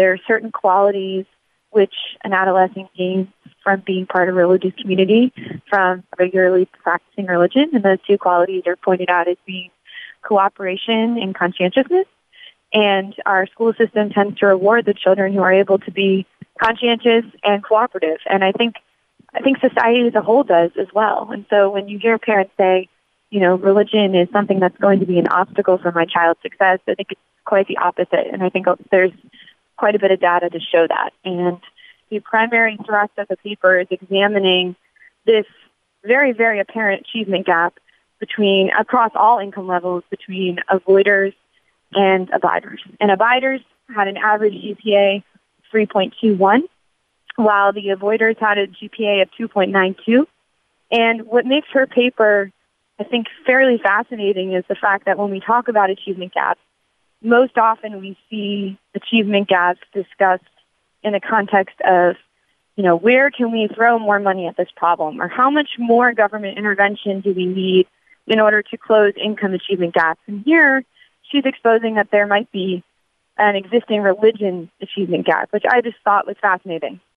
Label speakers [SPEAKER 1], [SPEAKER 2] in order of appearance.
[SPEAKER 1] there are certain qualities which an adolescent gains from being part of a religious community, from regularly practicing religion. And those two qualities are pointed out as being cooperation and conscientiousness. And our school system tends to reward the children who are able to be conscientious and cooperative. And I think society as a whole does as well. And so when you hear parents say, religion is something that's going to be an obstacle for my child's success, I think it's quite the opposite. And I think there's quite a bit of data to show that. And the primary thrust of the paper is examining this very, very apparent achievement gap across all income levels between avoiders and abiders. And abiders had an average GPA 3.21, while the avoiders had a GPA of 2.92. And what makes her paper, I think, fairly fascinating is the fact that when we talk about achievement gaps, most often we see achievement gaps discussed in the context of, where can we throw more money at this problem, or how much more government intervention do we need in order to close income achievement gaps. And here she's exposing that there might be an existing religion achievement gap, which I just thought was fascinating.